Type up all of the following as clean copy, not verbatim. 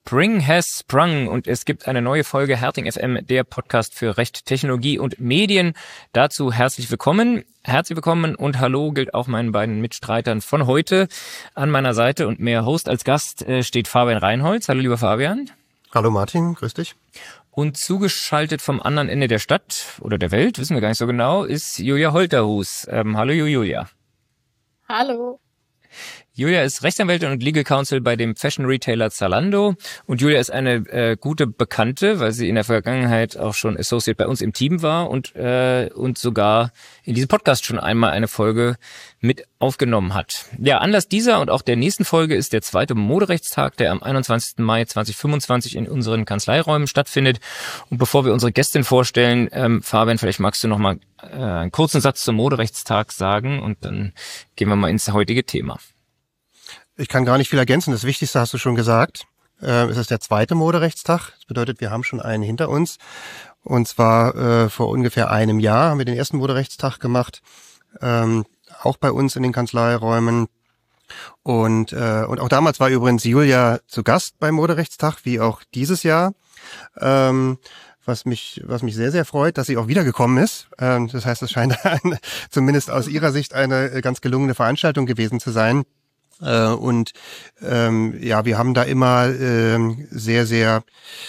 Spring has sprung und es gibt eine neue Folge Herting FM, der Podcast für Recht, Technologie und Medien. Dazu herzlich willkommen. Herzlich willkommen und hallo gilt auch meinen beiden Mitstreitern von heute. An meiner Seite und mehr Host als Gast steht Fabian Reinholz. Hallo lieber Fabian. Hallo Martin, grüß dich. Und zugeschaltet vom anderen Ende der Stadt oder der Welt, wissen wir gar nicht so genau, ist Julia Holterhus. Hallo Julia. Hallo. Julia ist Rechtsanwältin und Legal Counsel bei dem Fashion-Retailer Zalando und Julia ist eine gute Bekannte, weil sie in der Vergangenheit auch schon Associate bei uns im Team war und sogar in diesem Podcast schon einmal eine Folge mit aufgenommen hat. Ja, Anlass dieser und auch der nächsten Folge ist der zweite Moderechtstag, der am 21. Mai 2025 in unseren Kanzleiräumen stattfindet. Und bevor wir unsere Gästin vorstellen, Fabian, vielleicht magst du noch mal einen kurzen Satz zum Moderechtstag sagen und dann gehen wir mal ins heutige Thema. Ich kann gar nicht viel ergänzen. Das Wichtigste hast du schon gesagt. Es ist der zweite Moderechtstag. Das bedeutet, wir haben schon einen hinter uns. Und zwar vor ungefähr einem Jahr haben wir den ersten Moderechtstag gemacht. Auch bei uns in den Kanzleiräumen. Und auch damals war übrigens Julia zu Gast beim Moderechtstag, wie auch dieses Jahr. Was mich sehr, sehr freut, dass sie auch wiedergekommen ist. Das heißt, es scheint zumindest aus ihrer Sicht eine ganz gelungene Veranstaltung gewesen zu sein. Und wir haben da immer sehr, sehr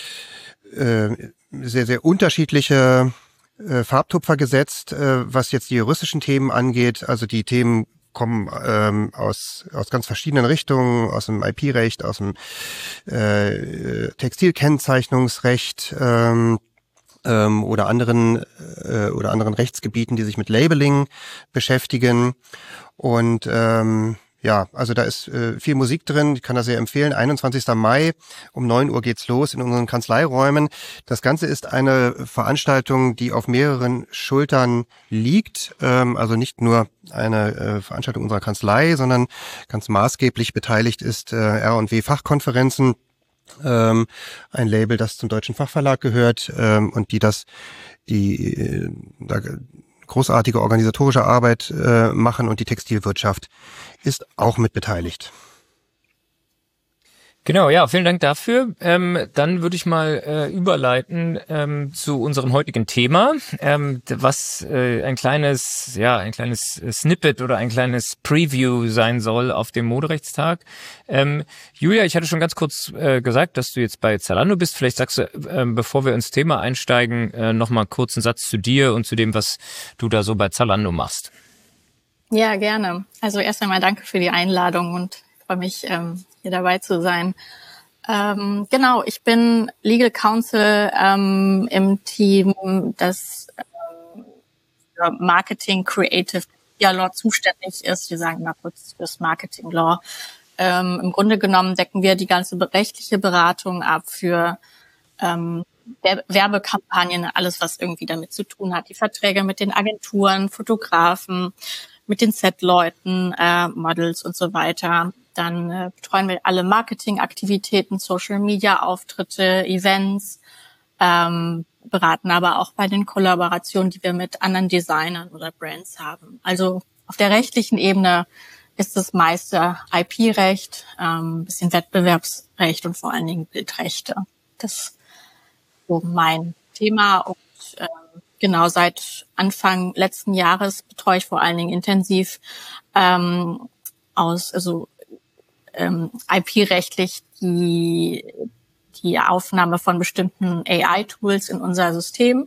unterschiedliche Farbtupfer gesetzt, was jetzt die juristischen Themen angeht. Also die Themen kommen aus ganz verschiedenen Richtungen, aus dem IP-Recht, aus dem Textilkennzeichnungsrecht oder anderen Rechtsgebieten, die sich mit Labeling beschäftigen. Und also da ist viel Musik drin, ich kann das sehr empfehlen. 21. Mai um 9 Uhr geht's los in unseren Kanzleiräumen. Das Ganze ist eine Veranstaltung, die auf mehreren Schultern liegt. Also nicht nur eine Veranstaltung unserer Kanzlei, sondern ganz maßgeblich beteiligt ist R&W Fachkonferenzen. Ein Label, das zum Deutschen Fachverlag gehört und die großartige organisatorische Arbeit machen und die Textilwirtschaft ist auch mit beteiligt. Genau, ja, vielen Dank dafür. Dann würde ich mal überleiten zu unserem heutigen Thema, was ein kleines Snippet oder ein kleines Preview sein soll auf dem Moderechtstag. Julia, ich hatte schon ganz kurz gesagt, dass du jetzt bei Zalando bist. Vielleicht sagst du, bevor wir ins Thema einsteigen, noch mal kurz einen Satz zu dir und zu dem, was du da so bei Zalando machst. Ja, gerne. Also erst einmal danke für die Einladung und ich freue mich, hier dabei zu sein. Ich bin Legal Counsel im Team, das für Marketing Creative Law zuständig ist. Wir sagen mal kurz fürs Marketing Law. Im Grunde genommen decken wir die ganze rechtliche Beratung ab für Werbekampagnen, alles, was irgendwie damit zu tun hat. Die Verträge mit den Agenturen, Fotografen, mit den Set-Leuten, Models und so weiter. Dann betreuen wir alle Marketingaktivitäten, Social-Media-Auftritte, Events, beraten aber auch bei den Kollaborationen, die wir mit anderen Designern oder Brands haben. Also auf der rechtlichen Ebene ist das meiste IP-Recht, bisschen Wettbewerbsrecht und vor allen Dingen Bildrechte. Das ist so mein Thema und seit Anfang letzten Jahres betreue ich vor allen Dingen intensiv IP-rechtlich die Aufnahme von bestimmten AI-Tools in unser System.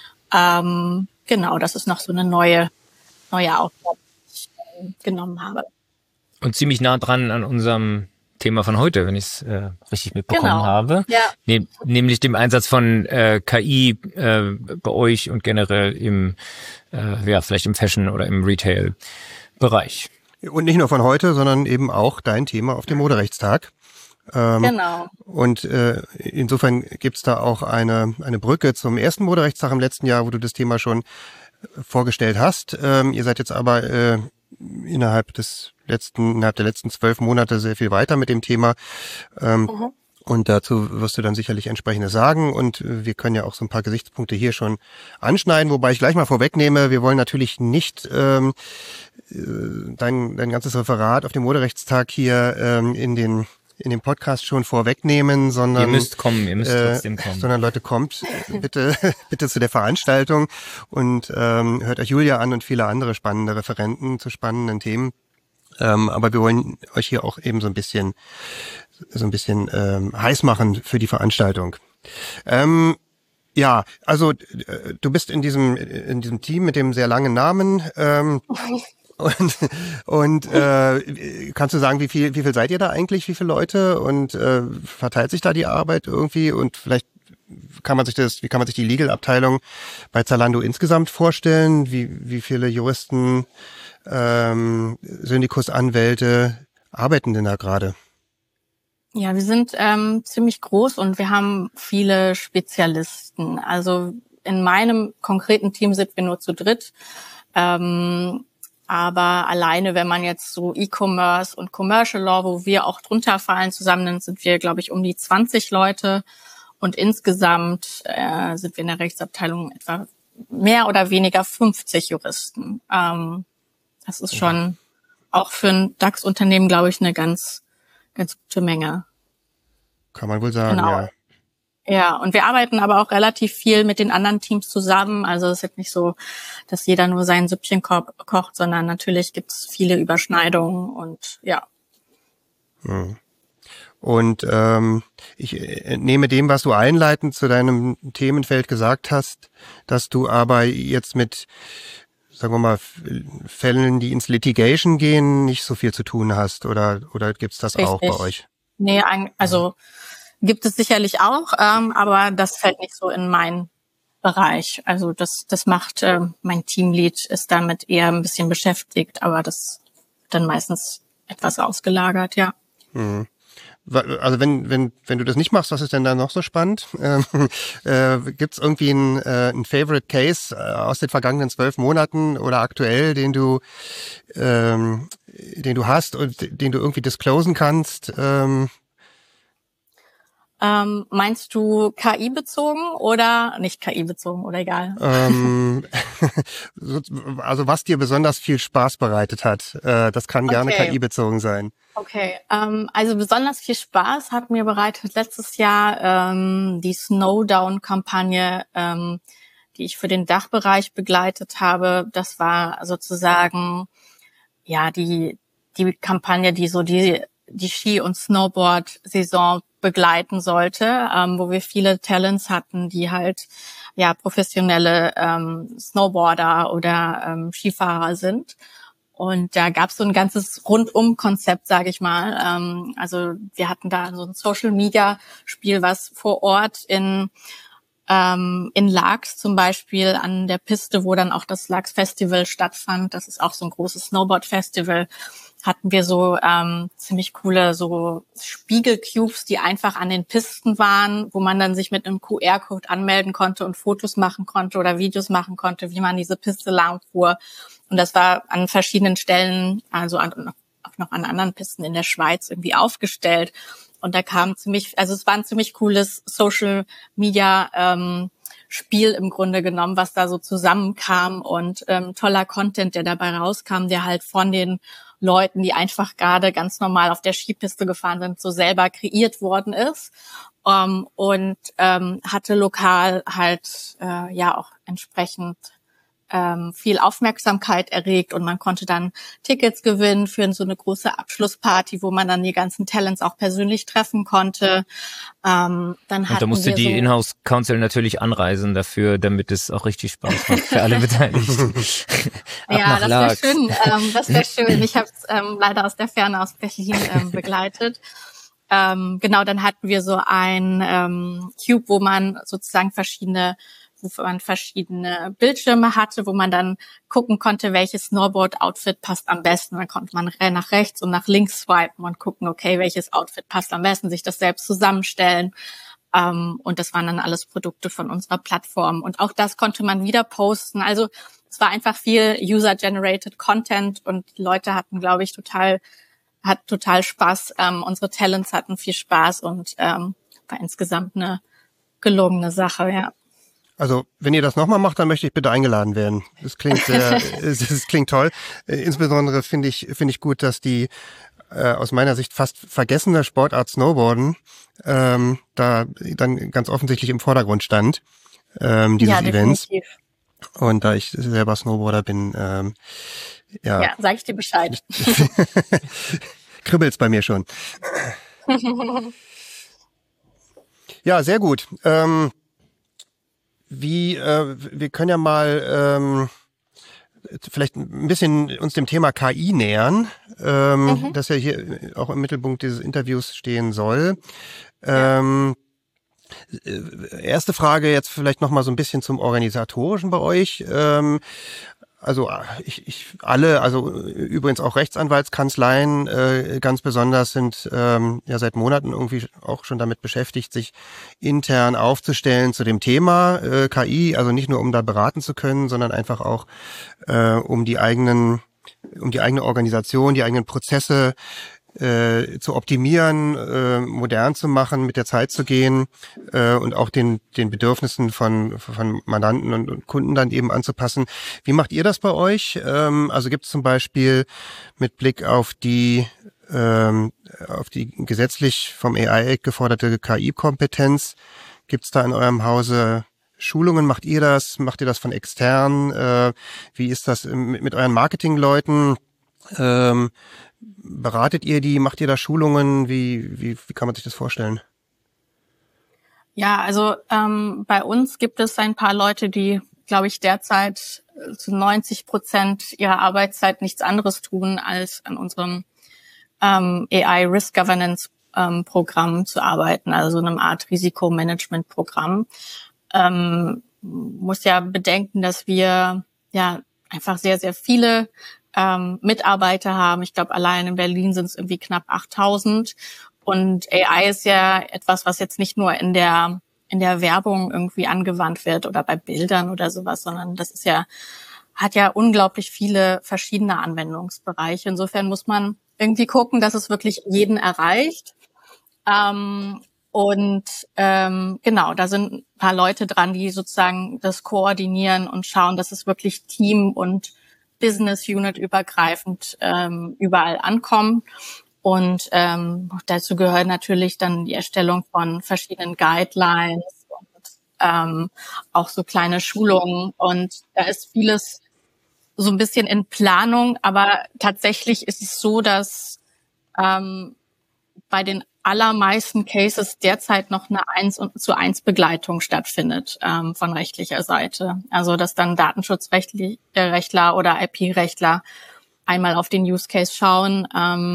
Das ist noch so eine neue Aufgabe, die ich genommen habe. Und ziemlich nah dran an unserem Thema von heute, wenn ich es richtig mitbekommen habe. Ja. Nämlich dem Einsatz von KI bei euch und generell im vielleicht im Fashion- oder im Retail-Bereich. Und nicht nur von heute, sondern eben auch dein Thema auf dem Moderechtstag. Genau. Und insofern gibt's da auch eine Brücke zum ersten Moderechtstag im letzten Jahr, wo du das Thema schon vorgestellt hast. Ihr seid jetzt aber innerhalb der letzten 12 Monate sehr viel weiter mit dem Thema. Und dazu wirst du dann sicherlich Entsprechendes sagen. Und wir können ja auch so ein paar Gesichtspunkte hier schon anschneiden, wobei ich gleich mal vorwegnehme, wir wollen natürlich nicht dein ganzes Referat auf dem Moderechtstag hier in den in dem Podcast schon vorwegnehmen, sondern ihr müsst trotzdem kommen. Sondern Leute, kommt bitte zu der Veranstaltung und hört euch Julia an und viele andere spannende Referenten zu spannenden Themen. Aber wir wollen euch hier auch eben so ein bisschen heiß machen für die Veranstaltung. Ja, also du bist in diesem Team mit dem sehr langen Namen. Und kannst du sagen, wie viel seid ihr da eigentlich? Wie viele Leute? Und verteilt sich da die Arbeit irgendwie? Und vielleicht wie kann man sich die Legal-Abteilung bei Zalando insgesamt vorstellen? Wie viele Juristen, Syndikusanwälte arbeiten denn da gerade? Ja, wir sind ziemlich groß und wir haben viele Spezialisten. Also in meinem konkreten Team sind wir nur zu dritt. Aber alleine, wenn man jetzt so E-Commerce und Commercial Law, wo wir auch drunter fallen, zusammen sind wir, glaube ich, um die 20 Leute. Und insgesamt sind wir in der Rechtsabteilung etwa mehr oder weniger 50 Juristen. Das ist schon auch für ein DAX-Unternehmen, glaube ich, eine ganz gute Menge. Kann man wohl sagen, genau. Ja. Ja, und wir arbeiten aber auch relativ viel mit den anderen Teams zusammen. Also es ist jetzt nicht so, dass jeder nur sein Süppchen kocht, sondern natürlich gibt es viele Überschneidungen und ja. Und ich entnehme dem, was du einleitend zu deinem Themenfeld gesagt hast, dass du aber jetzt mit, sagen wir mal, Fällen, die ins Litigation gehen, nicht so viel zu tun hast. Oder gibt's das Richtig. auch bei euch? Nee, also gibt es sicherlich auch, aber das fällt nicht so in meinen Bereich. Also das macht mein Teamlead, ist damit eher ein bisschen beschäftigt, aber das dann meistens etwas ausgelagert, ja. Mhm. Also wenn du das nicht machst, was ist denn da noch so spannend? Gibt's irgendwie ein Favorite Case aus den vergangenen 12 Monaten oder aktuell, den du hast und den du irgendwie disclosen kannst? Meinst du KI-bezogen oder nicht KI-bezogen oder egal? Also was dir besonders viel Spaß bereitet hat, das kann gerne KI-bezogen sein. Okay, also besonders viel Spaß hat mir bereitet letztes Jahr die Snowdown-Kampagne, die ich für den Dachbereich begleitet habe. Das war sozusagen ja die Kampagne, die so die Ski- und Snowboard-Saison begleiten sollte, wo wir viele Talents hatten, die halt ja professionelle Snowboarder oder Skifahrer sind. Und da gab es so ein ganzes Rundum-Konzept, sage ich mal. Also wir hatten da so ein Social-Media-Spiel, was vor Ort in Laax zum Beispiel an der Piste, wo dann auch das Laax Festival stattfand. Das ist auch so ein großes Snowboard-Festival. Hatten wir so ziemlich coole so Spiegelcubes, die einfach an den Pisten waren, wo man dann sich mit einem QR-Code anmelden konnte und Fotos machen konnte oder Videos machen konnte, wie man diese Piste lang fuhr. Und das war an verschiedenen Stellen, also auch noch an anderen Pisten in der Schweiz irgendwie aufgestellt. Und da kam es war ein ziemlich cooles Social Media Spiel im Grunde genommen, was da so zusammenkam und toller Content, der dabei rauskam, der halt von den Leuten, die einfach gerade ganz normal auf der Skipiste gefahren sind, so selber kreiert worden ist und hatte lokal halt ja auch entsprechend viel Aufmerksamkeit erregt und man konnte dann Tickets gewinnen für so eine große Abschlussparty, wo man dann die ganzen Talents auch persönlich treffen konnte. Und da musste die Inhouse-Counsel natürlich anreisen dafür, damit es auch richtig Spaß macht für alle Beteiligten. Ja, das wäre schön. Das wäre schön. Ich habe es leider aus der Ferne aus Berlin begleitet. Genau, dann hatten wir so ein Cube, wo man sozusagen verschiedene Bildschirme hatte, wo man dann gucken konnte, welches Snowboard-Outfit passt am besten. Dann konnte man nach rechts und nach links swipen und gucken, okay, welches Outfit passt am besten, sich das selbst zusammenstellen. Und das waren dann alles Produkte von unserer Plattform. Und auch das konnte man wieder posten. Also es war einfach viel User-Generated Content und die Leute hatten, glaube ich, total Spaß. Unsere Talents hatten viel Spaß und war insgesamt eine gelungene Sache, ja. Also, wenn ihr das nochmal macht, dann möchte ich bitte eingeladen werden. Das klingt das klingt toll. Insbesondere finde ich gut, dass die aus meiner Sicht fast vergessene Sportart Snowboarden da dann ganz offensichtlich im Vordergrund stand, dieses Events. Definitiv. Und da ich selber Snowboarder bin, Ja, sag ich dir Bescheid. kribbelt's bei mir schon. Ja, sehr gut. Wir können ja mal vielleicht ein bisschen uns dem Thema KI nähern, das ja hier auch im Mittelpunkt dieses Interviews stehen soll. Erste Frage jetzt vielleicht noch mal so ein bisschen zum Organisatorischen bei euch. Also übrigens auch Rechtsanwaltskanzleien ganz besonders sind ja seit Monaten irgendwie auch schon damit beschäftigt, sich intern aufzustellen zu dem Thema KI, also nicht nur um da beraten zu können, sondern einfach auch um die eigene Organisation, die eigenen Prozesse zu optimieren, modern zu machen, mit der Zeit zu gehen und auch den Bedürfnissen von Mandanten und Kunden dann eben anzupassen. Wie macht ihr das bei euch? Also gibt es zum Beispiel mit Blick auf die gesetzlich vom AI Act geforderte KI-Kompetenz, gibt es da in eurem Hause Schulungen? Macht ihr das? Macht ihr das von extern? Wie ist das mit euren Marketingleuten? Beratet ihr die? Macht ihr da Schulungen? Wie kann man sich das vorstellen? Ja, also bei uns gibt es ein paar Leute, die, glaube ich, derzeit zu 90% ihrer Arbeitszeit nichts anderes tun, als an unserem AI Risk Governance Programm zu arbeiten, also so einem Art Risikomanagement-Programm. Muss ja bedenken, dass wir ja einfach sehr, sehr viele Mitarbeiter haben. Ich glaube, allein in Berlin sind es irgendwie knapp 8.000. Und AI ist ja etwas, was jetzt nicht nur in der Werbung irgendwie angewandt wird oder bei Bildern oder sowas, sondern das ist ja, hat ja unglaublich viele verschiedene Anwendungsbereiche. Insofern muss man irgendwie gucken, dass es wirklich jeden erreicht. Genau, da sind ein paar Leute dran, die sozusagen das koordinieren und schauen, dass es wirklich Team- und Business-Unit übergreifend überall ankommt. Und dazu gehört natürlich dann die Erstellung von verschiedenen Guidelines und auch so kleine Schulungen. Und da ist vieles so ein bisschen in Planung, aber tatsächlich ist es so, dass bei den allermeisten Cases derzeit noch eine 1:1 Begleitung stattfindet von rechtlicher Seite. Also dass dann Datenschutzrechtler oder IP-Rechtler einmal auf den Use Case schauen.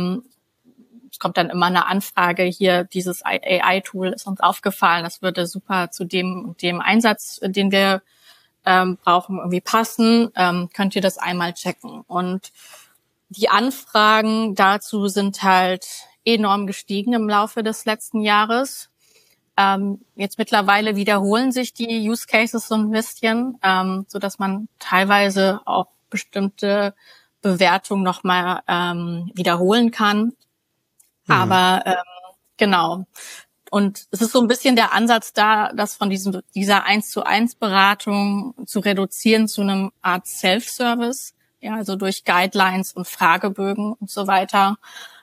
Es kommt dann immer eine Anfrage hier, dieses AI-Tool ist uns aufgefallen, das würde super zu dem und dem Einsatz, den wir brauchen, irgendwie passen. Könnt ihr das einmal checken? Und die Anfragen dazu sind halt enorm gestiegen im Laufe des letzten Jahres. Jetzt mittlerweile wiederholen sich die Use Cases so ein bisschen, so dass man teilweise auch bestimmte Bewertungen nochmal wiederholen kann. Aber genau. Und es ist so ein bisschen der Ansatz da, das von dieser 1:1 Beratung zu reduzieren zu einem Art Self-Service, ja, also durch Guidelines und Fragebögen und so weiter.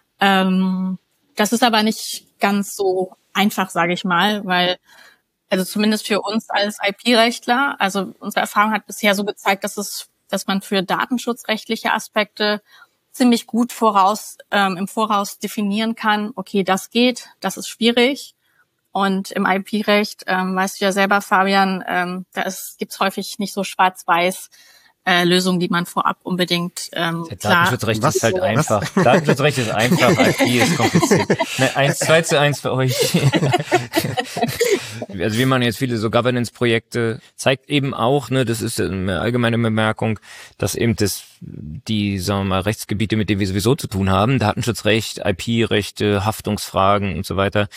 Das ist aber nicht ganz so einfach, sage ich mal, weil, also zumindest für uns als IP-Rechtler, also unsere Erfahrung hat bisher so gezeigt, dass man für datenschutzrechtliche Aspekte ziemlich gut im Voraus definieren kann, okay, das geht, das ist schwierig. Und im IP-Recht, weißt du ja selber, Fabian, gibt's häufig nicht so schwarz-weiß Lösungen, die man vorab unbedingt Datenschutzrecht ist halt einfach. Datenschutzrecht ist einfach, IP ist kompliziert. 2:1 für euch. Also wir machen jetzt viele so Governance-Projekte, zeigt eben auch, ne, das ist eine allgemeine Bemerkung, dass eben die, sagen wir mal, Rechtsgebiete, mit denen wir sowieso zu tun haben, Datenschutzrecht, IP-Rechte, Haftungsfragen und so weiter,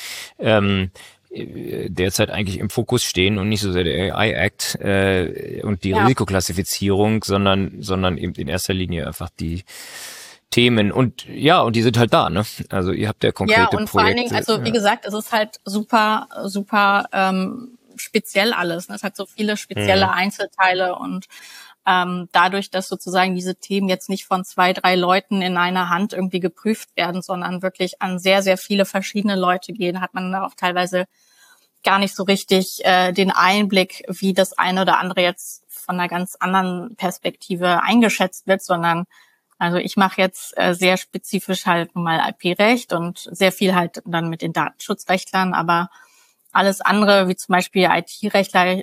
derzeit eigentlich im Fokus stehen und nicht so sehr der AI Act und die Risikoklassifizierung, sondern eben in erster Linie einfach die Themen und die sind halt da, ne? Also ihr habt ja konkrete Projekte. Ja, und vor allen Dingen, also wie gesagt, es ist halt super speziell alles. Es hat so viele spezielle Einzelteile und dadurch, dass sozusagen diese Themen jetzt nicht von 2, 3 Leuten in einer Hand irgendwie geprüft werden, sondern wirklich an sehr, sehr viele verschiedene Leute gehen, hat man auch teilweise gar nicht so richtig den Einblick, wie das eine oder andere jetzt von einer ganz anderen Perspektive eingeschätzt wird, sondern also ich mache jetzt sehr spezifisch halt mal IP-Recht und sehr viel halt dann mit den Datenschutzrechtlern, aber alles andere, wie zum Beispiel IT-Rechtler,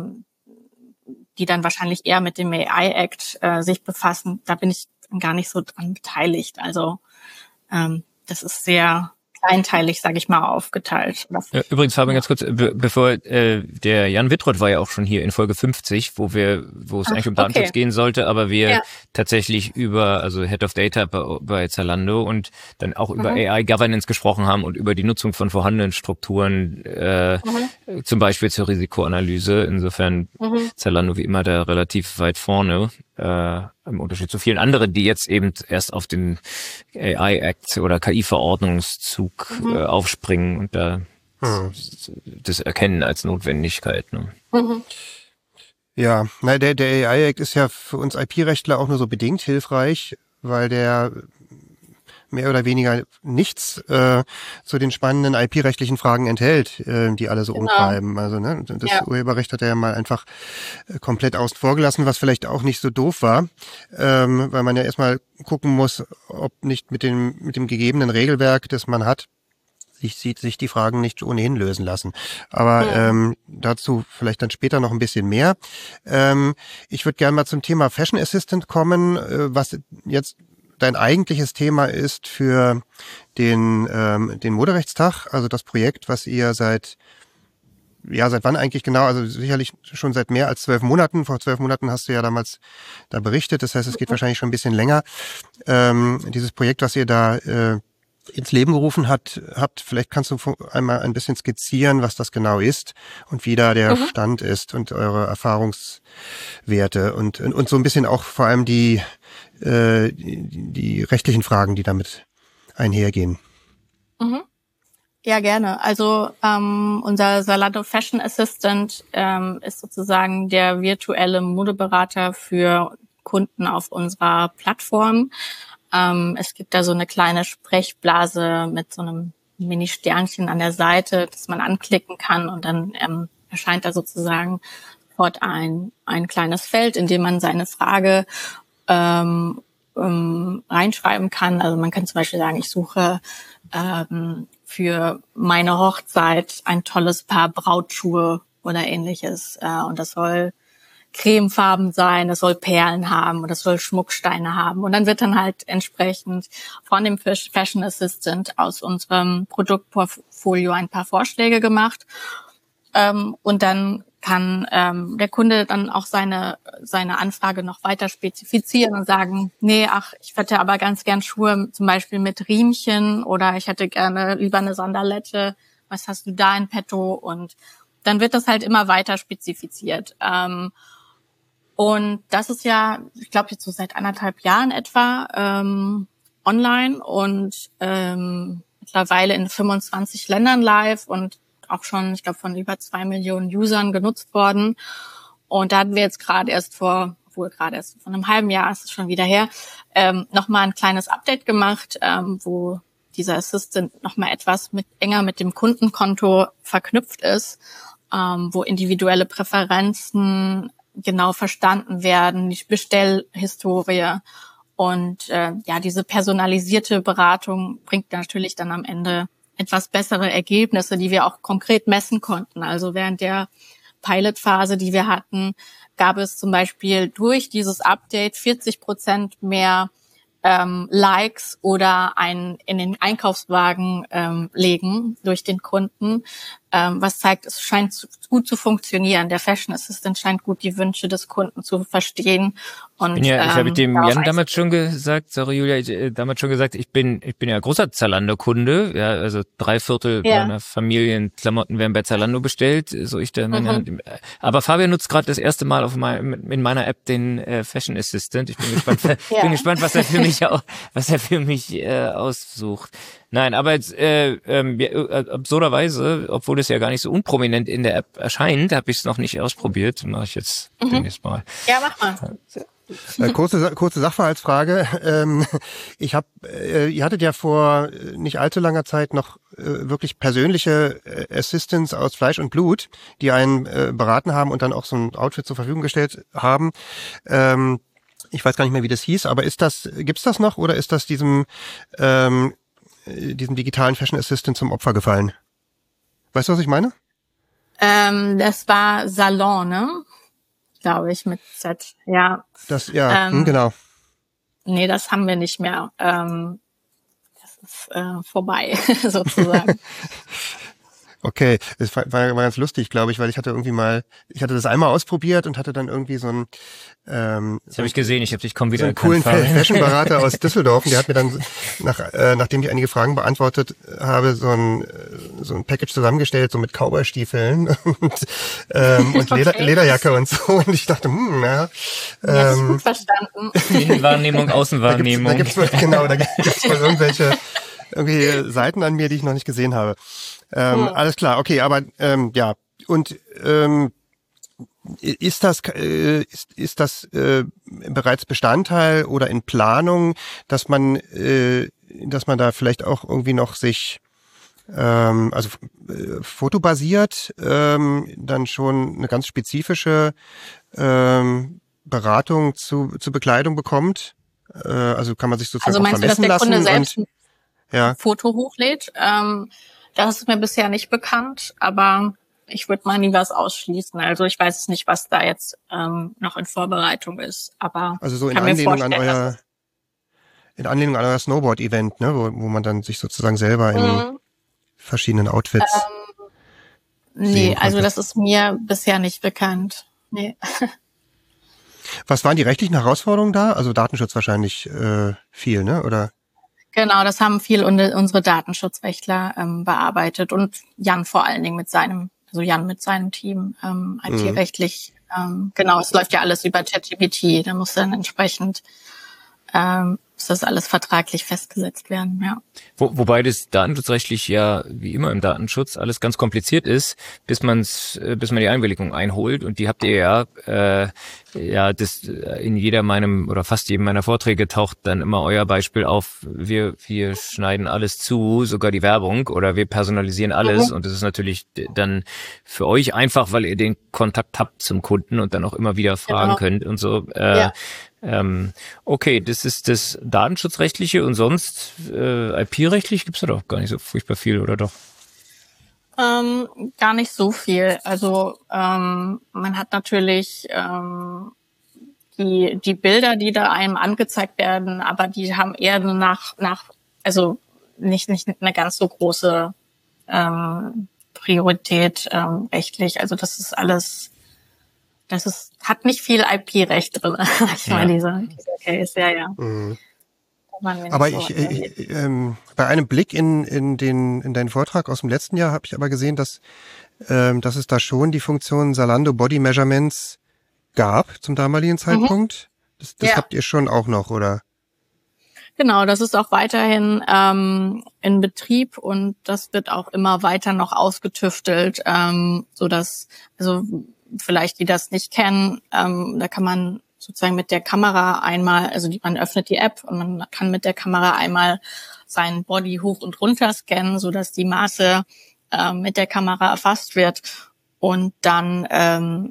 die dann wahrscheinlich eher mit dem AI-Act sich befassen, da bin ich gar nicht so dran beteiligt. Also das ist sehr kleinteilig, sage ich mal, aufgeteilt. Ja, übrigens, Fabian, ganz kurz, bevor der Jan Wittroth war ja auch schon hier in Folge 50, wo es eigentlich um Datenschutz gehen sollte, aber wir tatsächlich über, also Head of Data bei Zalando und dann auch über AI Governance gesprochen haben und über die Nutzung von vorhandenen Strukturen, zum Beispiel zur Risikoanalyse. Insofern Zalando wie immer da relativ weit vorne. Im Unterschied zu vielen anderen, die jetzt eben erst auf den AI-Act oder KI-Verordnungszug aufspringen und da das erkennen als Notwendigkeit. Ne? Ja, der AI-Act ist ja für uns IP-Rechtler auch nur so bedingt hilfreich, weil der mehr oder weniger nichts zu den spannenden IP-rechtlichen Fragen enthält, die alle so umtreiben. Also das Urheberrecht hat er ja mal einfach komplett außen vor gelassen, was vielleicht auch nicht so doof war, weil man ja erstmal gucken muss, ob nicht mit dem gegebenen Regelwerk, das man hat, sich die Fragen nicht ohnehin lösen lassen. Aber dazu vielleicht dann später noch ein bisschen mehr. Ich würde gerne mal zum Thema Fashion Assistant kommen, was jetzt dein eigentliches Thema ist für den Moderechtstag, also das Projekt, was ihr seit wann eigentlich genau? Also sicherlich schon seit mehr als 12 Monaten. Vor 12 Monaten hast du ja damals da berichtet. Das heißt, es geht wahrscheinlich schon ein bisschen länger. Dieses Projekt, was ihr da ins Leben gerufen habt, vielleicht kannst du einmal ein bisschen skizzieren, was das genau ist und wie da der Stand ist und eure Erfahrungswerte und so ein bisschen auch vor allem die rechtlichen Fragen, die damit einhergehen. Ja, gerne. Also unser Zalando Fashion Assistant ist sozusagen der virtuelle Modeberater für Kunden auf unserer Plattform. Es gibt da so eine kleine Sprechblase mit so einem Mini-Sternchen an der Seite, das man anklicken kann und dann erscheint da sozusagen sofort ein kleines Feld, in dem man seine Frage reinschreiben kann. Also man kann zum Beispiel sagen, ich suche für meine Hochzeit ein tolles Paar Brautschuhe oder ähnliches. Und das soll cremefarben sein, das soll Perlen haben und das soll Schmucksteine haben. Und dann wird dann halt entsprechend von dem Fashion Assistant aus unserem Produktportfolio ein paar Vorschläge gemacht. Und dann kann der Kunde dann auch seine Anfrage noch weiter spezifizieren und sagen, ich hätte aber ganz gern Schuhe zum Beispiel mit Riemchen oder ich hätte gerne lieber eine Sandalette. Was hast du da in petto? Und dann wird das halt immer weiter spezifiziert. Und das ist ja, ich glaube jetzt so seit 1,5 Jahren etwa online und mittlerweile in 25 Ländern live und auch schon, ich glaube, von über 2 Millionen Usern genutzt worden. Und da hatten wir jetzt gerade erst vor einem halben Jahr, ist es schon wieder her, nochmal ein kleines Update gemacht, wo dieser Assistant nochmal etwas enger mit dem Kundenkonto verknüpft ist, wo individuelle Präferenzen genau verstanden werden, die Bestellhistorie und diese personalisierte Beratung bringt natürlich dann am Ende etwas bessere Ergebnisse, die wir auch konkret messen konnten. Also während der Pilotphase, die wir hatten, gab es zum Beispiel durch dieses Update 40% mehr Likes oder in den Einkaufswagen legen durch den Kunden, was zeigt, es scheint gut zu funktionionieren. Der Fashion Assistant scheint gut die Wünsche des Kunden zu verstehen. Und ich habe dem Jan damals schon gesagt, ich bin ja großer Zalando-Kunde, ja, also 3/4 meiner Familienklamotten werden bei Zalando bestellt, so ich da aber Fabian nutzt gerade das erste Mal in meiner App den Fashion Assistant. Ich bin gespannt, was er für mich aussucht. Nein, aber jetzt absurderweise, obwohl es ja gar nicht so unprominent in der App erscheint, habe ich es noch nicht ausprobiert. Mache ich jetzt demnächst mal. Ja, mach mal. Kurze Sachverhaltsfrage. Ihr hattet ja vor nicht allzu langer Zeit noch wirklich persönliche Assistants aus Fleisch und Blut, die einen beraten haben und dann auch so ein Outfit zur Verfügung gestellt haben. Ich weiß gar nicht mehr, wie das hieß, aber gibt's das noch oder ist das diesem digitalen Fashion Assistant zum Opfer gefallen? Weißt du, was ich meine? Das war Salon, ne? Glaube ich, mit Z. Ja. Genau. Nee, das haben wir nicht mehr. Das ist vorbei, sozusagen. Okay, das war ganz lustig, glaube ich, weil ich hatte das einmal ausprobiert und hatte dann irgendwie so ein das habe ich gesehen, ich habe dich kaum wieder so einen coolen Fashion-Berater aus Düsseldorf, und der hat mir dann, nachdem ich einige Fragen beantwortet habe, so ein Package zusammengestellt, so mit Cowboy-Stiefeln und Lederjacke und so. Und ich dachte, ja, das ist gut verstanden. Innenwahrnehmung, Außenwahrnehmung. Da gibt's wohl irgendwelche Seiten an mir, die ich noch nicht gesehen habe. Alles klar, okay, aber ja, und ist das bereits Bestandteil oder in Planung, dass man da vielleicht auch irgendwie noch sich fotobasiert dann schon eine ganz spezifische Beratung zu Bekleidung bekommt? Also kann man sich sozusagen auch vermessen lassen? Also meinst du, dass der Kunde selbst und ein Foto hochlädt? Das ist mir bisher nicht bekannt, aber ich würde mal nie was ausschließen. Also ich weiß nicht, was da jetzt noch in Vorbereitung ist, aber also so in Anlehnung an euer Snowboard-Event, ne, wo man dann sich sozusagen selber in verschiedenen Outfits nee, also das ist mir bisher nicht bekannt. Nee. Was waren die rechtlichen Herausforderungen da? Also Datenschutz wahrscheinlich viel, ne? Oder? Genau, das haben viel unsere Datenschutzrechtler bearbeitet und Jan vor allen Dingen mit seinem Team IT-rechtlich. Genau, es läuft ja alles über ChatGPT, da muss dann entsprechend muss das alles vertraglich festgesetzt werden, ja. Wobei das datenschutzrechtlich ja, wie immer im Datenschutz, alles ganz kompliziert ist, bis man die Einwilligung einholt. Und die habt ihr das in fast jedem meiner Vorträge taucht dann immer euer Beispiel auf. Wir schneiden alles zu, sogar die Werbung, oder wir personalisieren alles. Und das ist natürlich dann für euch einfach, weil ihr den Kontakt habt zum Kunden und dann auch immer wieder fragen könnt und so. Ja. Okay, das ist das Datenschutzrechtliche, und sonst IP-rechtlich gibt's da doch gar nicht so furchtbar viel, oder doch? Gar nicht so viel. Also man hat natürlich die Bilder, die da einem angezeigt werden, aber die haben eher also nicht eine ganz so große Priorität rechtlich. Also das ist alles. Hat nicht viel IP-Recht drin, dieser Case, ja. Mhm. Aber bei einem Blick in deinen Vortrag aus dem letzten Jahr habe ich aber gesehen, dass es da schon die Funktion Zalando Body Measurements gab zum damaligen Zeitpunkt. Das habt ihr schon auch noch, oder? Genau, das ist auch weiterhin in Betrieb, und das wird auch immer weiter noch ausgetüftelt, sodass, also vielleicht die das nicht kennen, da kann man sozusagen mit der Kamera einmal, man öffnet die App und man kann mit der Kamera einmal seinen Body hoch und runter scannen, sodass die Maße mit der Kamera erfasst wird, und dann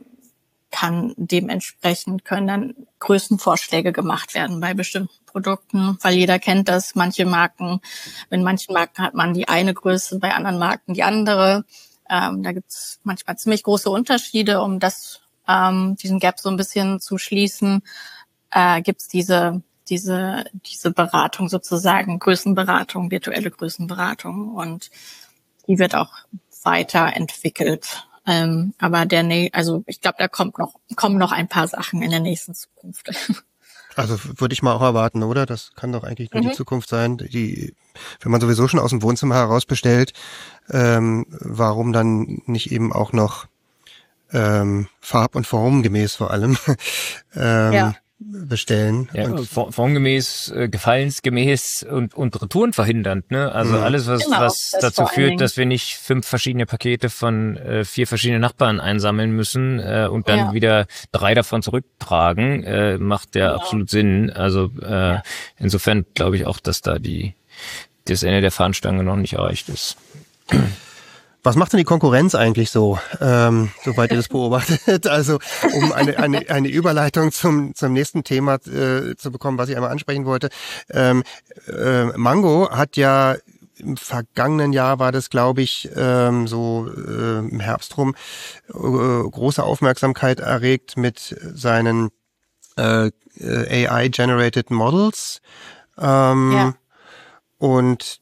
können dann Größenvorschläge gemacht werden bei bestimmten Produkten, weil jeder kennt das, bei manchen Marken hat man die eine Größe, bei anderen Marken die andere. Da gibt's manchmal ziemlich große Unterschiede, um diesen Gap so ein bisschen zu schließen. Gibt's diese Beratung sozusagen, Größenberatung, virtuelle Größenberatung, und die wird auch weiterentwickelt. Aber ich glaube, da kommen noch ein paar Sachen in der nächsten Zukunft. Also würde ich mal auch erwarten, oder? Das kann doch eigentlich nur die Zukunft sein. Wenn man sowieso schon aus dem Wohnzimmer heraus bestellt, warum dann nicht eben auch noch farb- und formgemäß vor allem. bestellen. Ja, und formgemäß, gefallensgemäß und Retouren verhindernd, ne? Also alles, was dazu führt, dass wir nicht 5 verschiedene Pakete von 4 verschiedenen Nachbarn einsammeln müssen und dann wieder 3 davon zurücktragen, macht ja absolut Sinn. Also insofern glaube ich auch, dass da das Ende der Fahnenstange noch nicht erreicht ist. Was macht denn die Konkurrenz eigentlich so, soweit ihr das beobachtet? Also um eine Überleitung zum nächsten Thema zu bekommen, was ich einmal ansprechen wollte. Mango hat ja im vergangenen Jahr, war das glaube ich im Herbst rum, große Aufmerksamkeit erregt mit seinen AI-generated Models. Und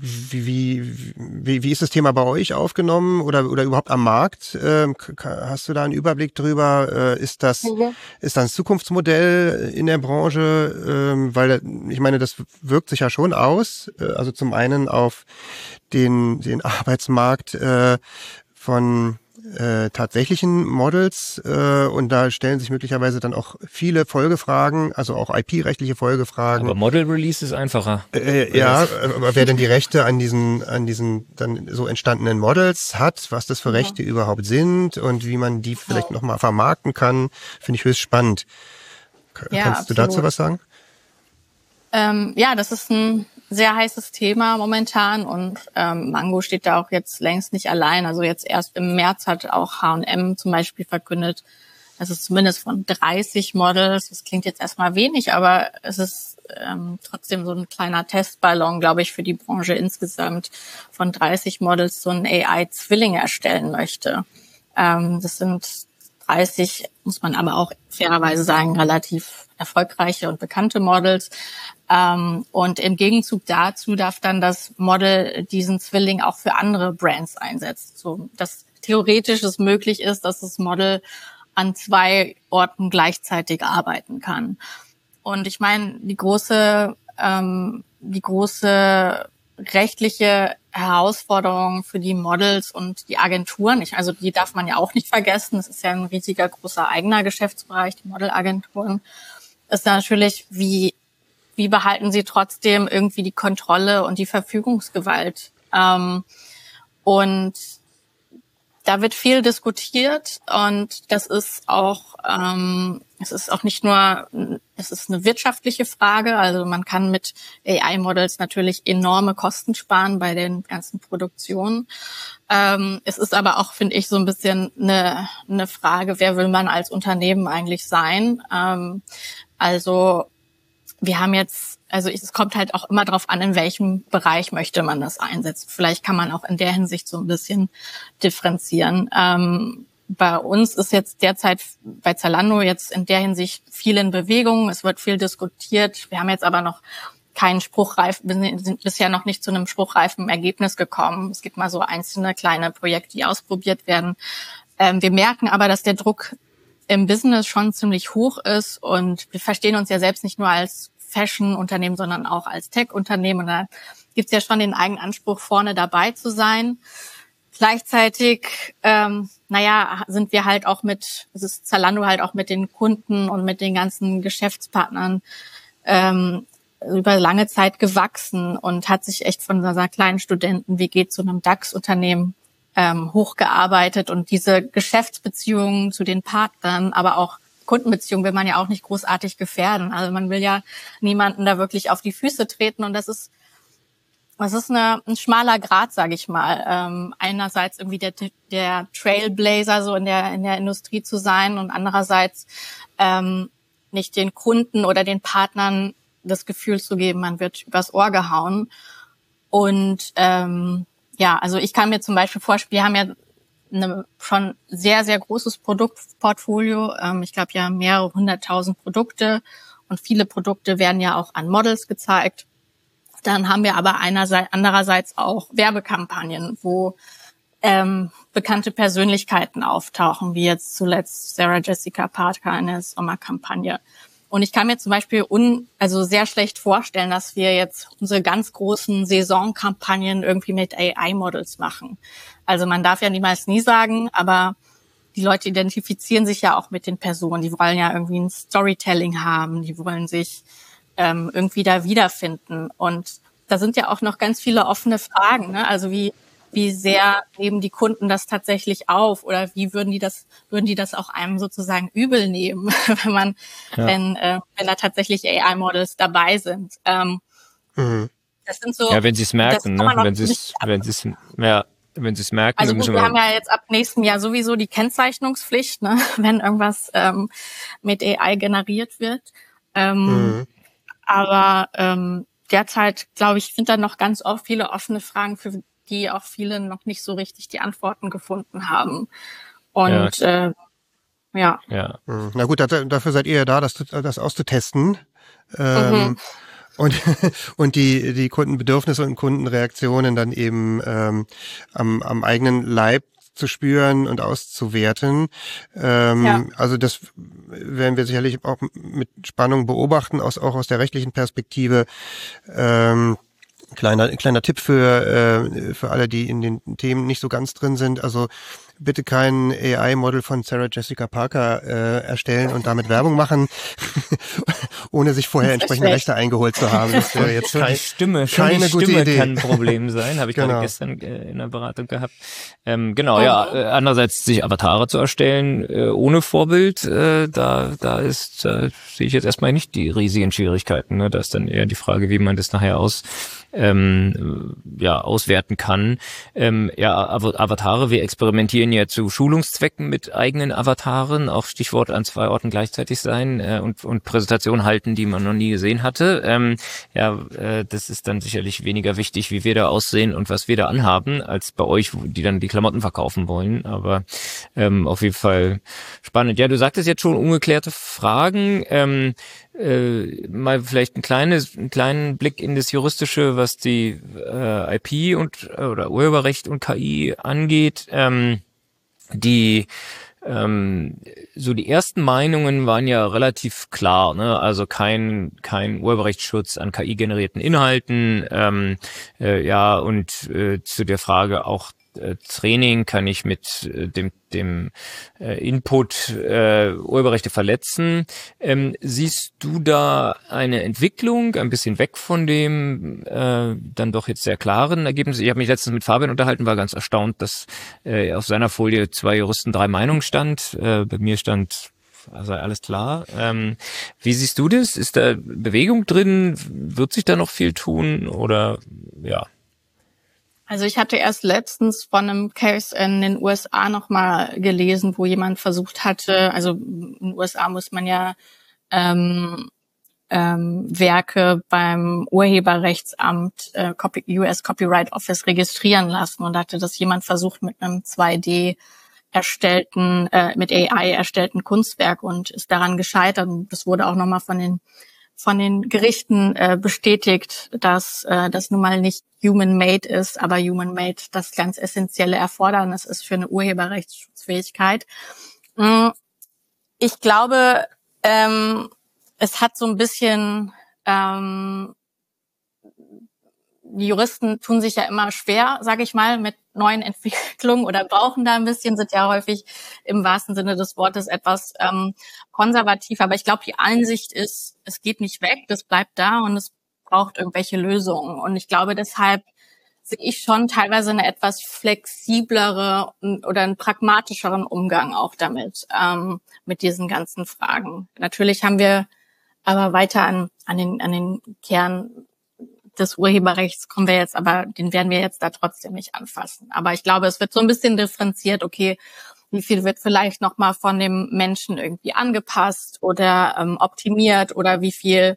wie ist das Thema bei euch aufgenommen oder überhaupt am Markt? Hast du da einen Überblick drüber? Ist das ein Zukunftsmodell in der Branche? Weil ich meine, das wirkt sich ja schon aus. Also zum einen auf den Arbeitsmarkt von tatsächlichen Models und da stellen sich möglicherweise dann auch viele Folgefragen, also auch IP-rechtliche Folgefragen. Aber Model Release ist einfacher. Aber wer denn die Rechte an diesen dann so entstandenen Models hat, was das für Rechte überhaupt sind und wie man die vielleicht nochmal vermarkten kann, finde ich höchst spannend. Kannst du dazu was sagen? Das ist ein sehr heißes Thema momentan und Mango steht da auch jetzt längst nicht allein. Also jetzt erst im März hat auch H&M zum Beispiel verkündet, dass es zumindest von 30 Models, das klingt jetzt erstmal wenig, aber es ist trotzdem so ein kleiner Testballon, glaube ich, für die Branche insgesamt, von 30 Models so einen AI-Zwilling erstellen möchte. Das sind 30, muss man aber auch fairerweise sagen, relativ erfolgreiche und bekannte Models. Und im Gegenzug dazu darf dann das Model diesen Zwilling auch für andere Brands einsetzen. So, dass theoretisch es möglich ist, dass das Model an 2 Orten gleichzeitig arbeiten kann. Und ich meine, die große rechtliche Herausforderung für die Models und die Agenturen, also die darf man ja auch nicht vergessen, das ist ja ein riesiger, großer eigener Geschäftsbereich, die Modelagenturen, ist natürlich, wie behalten sie trotzdem irgendwie die Kontrolle und die Verfügungsgewalt. Und da wird viel diskutiert und das ist auch, es ist auch nicht nur, es ist eine wirtschaftliche Frage. Also man kann mit AI-Models natürlich enorme Kosten sparen bei den ganzen Produktionen. Es ist aber auch, finde ich, so ein bisschen eine Frage, wer will man als Unternehmen eigentlich sein? Wir haben jetzt, es kommt halt auch immer darauf an, in welchem Bereich möchte man das einsetzen. Vielleicht kann man auch in der Hinsicht so ein bisschen differenzieren. Bei uns ist jetzt derzeit bei Zalando jetzt in der Hinsicht viel in Bewegung. Es wird viel diskutiert. Wir haben jetzt aber noch keinen wir sind bisher noch nicht zu einem spruchreifen Ergebnis gekommen. Es gibt mal so einzelne kleine Projekte, die ausprobiert werden. Wir merken aber, dass der Druck im Business schon ziemlich hoch ist und wir verstehen uns ja selbst nicht nur als Fashion-Unternehmen, sondern auch als Tech-Unternehmen und da gibt's ja schon den eigenen Anspruch, vorne dabei zu sein. Gleichzeitig, sind wir halt auch ist Zalando halt auch mit den Kunden und mit den ganzen Geschäftspartnern über lange Zeit gewachsen und hat sich echt von einer kleinen Studenten-WG zu einem DAX-Unternehmen hochgearbeitet und diese Geschäftsbeziehungen zu den Partnern, aber auch Kundenbeziehungen will man ja auch nicht großartig gefährden. Also man will ja niemanden da wirklich auf die Füße treten und das ist ein schmaler Grat, sage ich mal. Einerseits irgendwie der Trailblazer so in der Industrie zu sein und andererseits nicht den Kunden oder den Partnern das Gefühl zu geben, man wird übers Ohr gehauen. Und ich kann mir zum Beispiel vorstellen, wir haben ja schon sehr, sehr großes Produktportfolio. Ich glaube ja mehrere 100.000 Produkte und viele Produkte werden ja auch an Models gezeigt. Dann haben wir aber andererseits auch Werbekampagnen, wo bekannte Persönlichkeiten auftauchen, wie jetzt zuletzt Sarah Jessica Parker in der Sommerkampagne. Und ich kann mir zum Beispiel sehr schlecht vorstellen, dass wir jetzt unsere ganz großen Saisonkampagnen irgendwie mit AI-Models machen. Also man darf ja niemals nie sagen, aber die Leute identifizieren sich ja auch mit den Personen. Die wollen ja irgendwie ein Storytelling haben. Die wollen sich irgendwie da wiederfinden. Und da sind ja auch noch ganz viele offene Fragen, ne? Also wie sehr nehmen die Kunden das tatsächlich auf oder wie würden die das auch einem sozusagen übel nehmen, wenn da tatsächlich AI-Models dabei sind. Das sind so. Ja, wenn sie es merken, ne? Wenn sie es merken, also dann gut, müssen wir haben ja jetzt ab nächsten Jahr sowieso die Kennzeichnungspflicht, ne? Wenn irgendwas mit AI generiert wird. Aber derzeit, glaube ich, sind da noch ganz oft viele offene Fragen, für die auch viele noch nicht so richtig die Antworten gefunden haben. Und ja. Na gut, dafür seid ihr ja da, das auszutesten. Und die Kundenbedürfnisse und Kundenreaktionen dann eben am eigenen Leib zu spüren und auszuwerten. Also das werden wir sicherlich auch mit Spannung beobachten, auch aus der rechtlichen Perspektive. Kleiner Tipp für alle, die in den Themen nicht so ganz drin sind. Also bitte kein AI-Model von Sarah Jessica Parker erstellen und damit Werbung machen, ohne sich vorher entsprechende Rechte eingeholt zu haben. Das wäre jetzt schon die Stimme kann ein Problem sein, habe ich gerade gestern in der Beratung gehabt. Andererseits sich Avatare zu erstellen ohne Vorbild, da sehe ich jetzt erstmal nicht die riesigen Schwierigkeiten. Ne? Da ist dann eher die Frage, wie man das nachher auswerten kann. Avatare, wir experimentieren ja zu Schulungszwecken mit eigenen Avataren, auch Stichwort an 2 Orten gleichzeitig sein und Präsentation halten, die man noch nie gesehen hatte. Das ist dann sicherlich weniger wichtig, wie wir da aussehen und was wir da anhaben, als bei euch, die dann die Klamotten verkaufen wollen. Aber auf jeden Fall spannend. Ja, du sagtest jetzt schon ungeklärte Fragen. Mal vielleicht einen kleinen Blick in das Juristische, was die IP oder Urheberrecht und KI angeht. Die ersten Meinungen waren ja relativ klar, ne? Also kein Urheberrechtsschutz an KI-generierten Inhalten, zu der Frage auch Training kann ich mit dem Input Urheberrechte verletzen. Siehst du da eine Entwicklung, ein bisschen weg von dem dann doch jetzt sehr klaren Ergebnis? Ich habe mich letztens mit Fabian unterhalten, war ganz erstaunt, dass auf seiner Folie 2 Juristen 3 Meinungen stand. Bei mir stand also alles klar. Wie siehst du das? Ist da Bewegung drin? Wird sich da noch viel tun? Oder ja? Also ich hatte erst letztens von einem Case in den USA nochmal gelesen, wo jemand versucht hatte, also in den USA muss man ja Werke beim Urheberrechtsamt US Copyright Office registrieren lassen und hatte das jemand versucht mit einem 2D erstellten, mit AI erstellten Kunstwerk und ist daran gescheitert. Und das wurde auch nochmal von den Gerichten bestätigt, dass das nun mal nicht human-made ist, aber human-made das ganz essentielle Erfordernis ist für eine Urheberrechtsschutzfähigkeit. Ich glaube, es hat so ein bisschen, die Juristen tun sich ja immer schwer, sage ich mal, mit neuen Entwicklungen oder brauchen da ein bisschen, sind ja häufig im wahrsten Sinne des Wortes etwas konservativ. Aber ich glaube, die Einsicht ist, es geht nicht weg, das bleibt da und es braucht irgendwelche Lösungen. Und ich glaube, deshalb sehe ich schon teilweise eine etwas flexiblere oder einen pragmatischeren Umgang auch damit, mit diesen ganzen Fragen. Natürlich haben wir aber weiter an den Kern des Urheberrechts kommen wir jetzt, aber den werden wir jetzt da trotzdem nicht anfassen. Aber ich glaube, es wird so ein bisschen differenziert, okay, wie viel wird vielleicht nochmal von dem Menschen irgendwie angepasst oder optimiert oder wie viel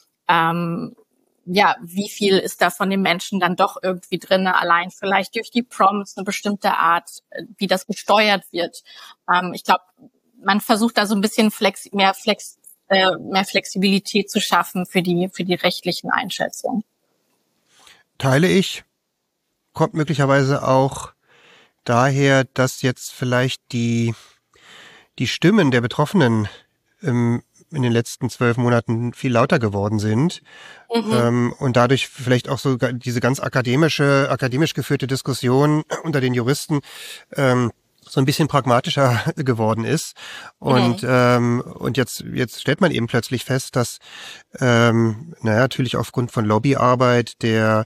ist da von dem Menschen dann doch irgendwie drin, allein vielleicht durch die Prompts, eine bestimmte Art, wie das gesteuert wird. Ich glaube, man versucht da so ein bisschen mehr Flexibilität zu schaffen für die rechtlichen Einschätzungen. Teile ich. Kommt möglicherweise auch daher, dass jetzt vielleicht die Stimmen der Betroffenen in den letzten 12 Monaten viel lauter geworden sind. Und dadurch vielleicht auch so diese ganz akademisch geführte Diskussion unter den Juristen so ein bisschen pragmatischer geworden ist. Und jetzt stellt man eben plötzlich fest, dass natürlich aufgrund von Lobbyarbeit der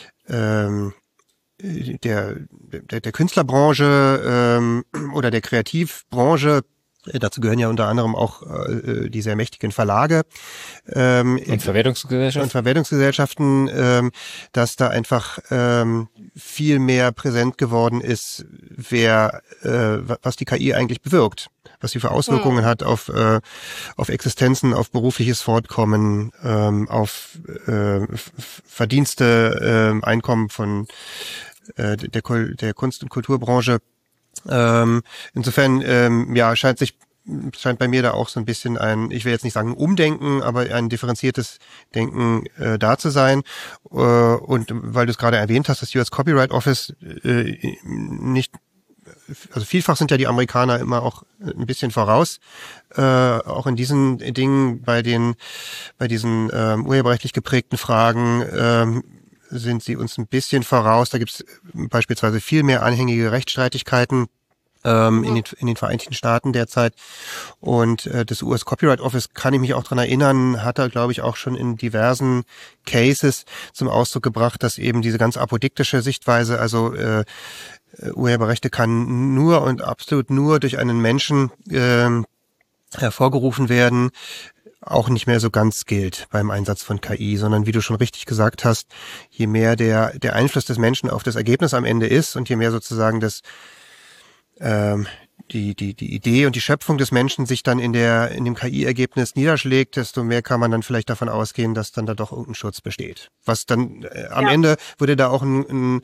Künstlerbranche oder der Kreativbranche, dazu gehören ja unter anderem auch die sehr mächtigen Verlage und Verwertungsgesellschaften, dass da einfach viel mehr präsent geworden ist, was die KI eigentlich bewirkt, was sie für Auswirkungen hat auf Existenzen, auf berufliches Fortkommen, auf Verdienste, Einkommen von der Kunst- und Kulturbranche. Insofern scheint bei mir da auch so ein bisschen ich will jetzt nicht sagen Umdenken, aber ein differenziertes Denken da zu sein. Und weil du es gerade erwähnt hast, das US Copyright Office also vielfach sind ja die Amerikaner immer auch ein bisschen voraus, auch in diesen Dingen bei diesen urheberrechtlich geprägten Fragen sind sie uns ein bisschen voraus. Da gibt es beispielsweise viel mehr anhängige Rechtsstreitigkeiten in den Vereinigten Staaten derzeit. Und das US Copyright Office, kann ich mich auch dran erinnern, hat da, glaube ich, auch schon in diversen Cases zum Ausdruck gebracht, dass eben diese ganz apodiktische Sichtweise, also Urheberrechte kann nur und absolut nur durch einen Menschen hervorgerufen werden, auch nicht mehr so ganz gilt beim Einsatz von KI, sondern wie du schon richtig gesagt hast, je mehr der Einfluss des Menschen auf das Ergebnis am Ende ist und je mehr sozusagen die Idee und die Schöpfung des Menschen sich dann in dem KI-Ergebnis niederschlägt, desto mehr kann man dann vielleicht davon ausgehen, dass dann da doch irgendein Schutz besteht. Was dann am Ende würde da auch ein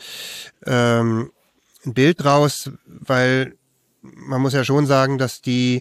Bild draus, weil man muss ja schon sagen, dass die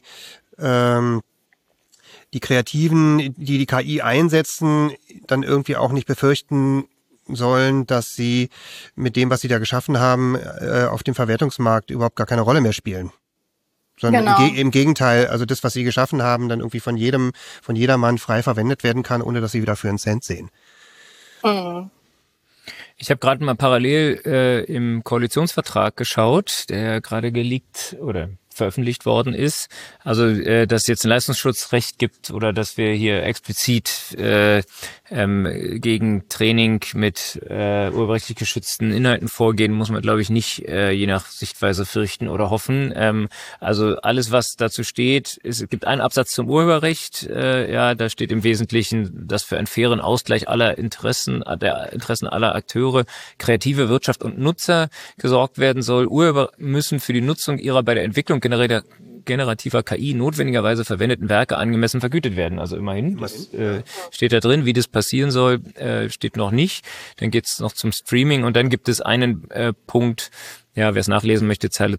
Kreativen, die KI einsetzen, dann irgendwie auch nicht befürchten sollen, dass sie mit dem, was sie da geschaffen haben, auf dem Verwertungsmarkt überhaupt gar keine Rolle mehr spielen. Sondern im Gegenteil, also das, was sie geschaffen haben, dann irgendwie von jedermann frei verwendet werden kann, ohne dass sie wieder für einen Cent sehen. Mhm. Ich habe gerade mal parallel im Koalitionsvertrag geschaut, der gerade geleakt oder veröffentlicht worden ist. Also, dass es jetzt ein Leistungsschutzrecht gibt oder dass wir hier explizit gegen Training mit urheberrechtlich geschützten Inhalten vorgehen, muss man, glaube ich, nicht je nach Sichtweise fürchten oder hoffen. Also alles, was dazu steht, es gibt einen Absatz zum Urheberrecht. Da steht im Wesentlichen, dass für einen fairen Ausgleich aller Interessen aller Akteure, kreative Wirtschaft und Nutzer gesorgt werden soll. Urheber müssen für die Nutzung ihrer bei der Entwicklung generativer KI notwendigerweise verwendeten Werke angemessen vergütet werden. Also immerhin, das steht da drin. Wie das passieren soll, steht noch nicht. Dann geht's noch zum Streaming und dann gibt es einen Punkt, wer es nachlesen möchte, Zeile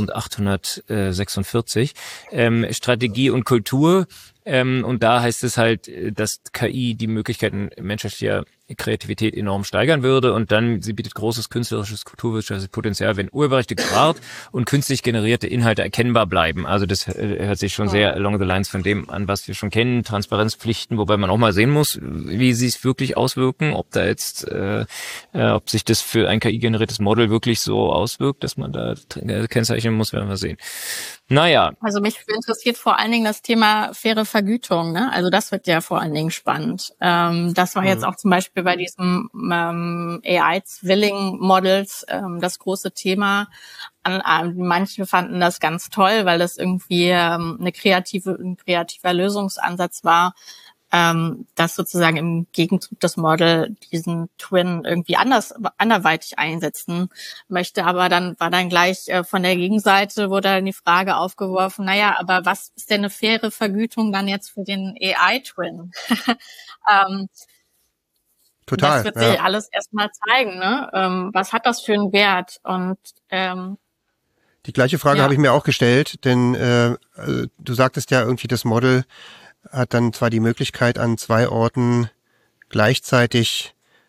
3846, Strategie und Kultur. Und da heißt es halt, dass KI die Möglichkeiten menschlicher Kreativität enorm steigern würde und dann, sie bietet großes künstlerisches, kulturwirtschaftliches Potenzial, wenn Urheberrechte gewahrt und künstlich generierte Inhalte erkennbar bleiben. Also das hört sich schon sehr along the lines von dem an, was wir schon kennen, Transparenzpflichten, wobei man auch mal sehen muss, wie sie es wirklich auswirken, ob da jetzt, ob sich das für ein KI-generiertes Model wirklich so auswirkt, dass man da kennzeichnen muss, werden wir sehen. Naja. Also mich interessiert vor allen Dingen das Thema faire Vergütung, ne? Also das wird ja vor allen Dingen spannend. Das war jetzt auch zum Beispiel bei diesem AI-Zwilling-Models das große Thema. Manche fanden das ganz toll, weil das irgendwie ein kreativer Lösungsansatz war, dass sozusagen im Gegenzug das Model diesen Twin irgendwie anderweitig einsetzen möchte. Aber dann war dann gleich von der Gegenseite wurde dann die Frage aufgeworfen, naja, aber was ist denn eine faire Vergütung dann jetzt für den AI-Twin? Total. Das wird sich alles erstmal zeigen, ne? Was hat das für einen Wert? Und die gleiche Frage habe ich mir auch gestellt, denn du sagtest ja irgendwie, das Model hat dann zwar die Möglichkeit, an 2 Orten gleichzeitig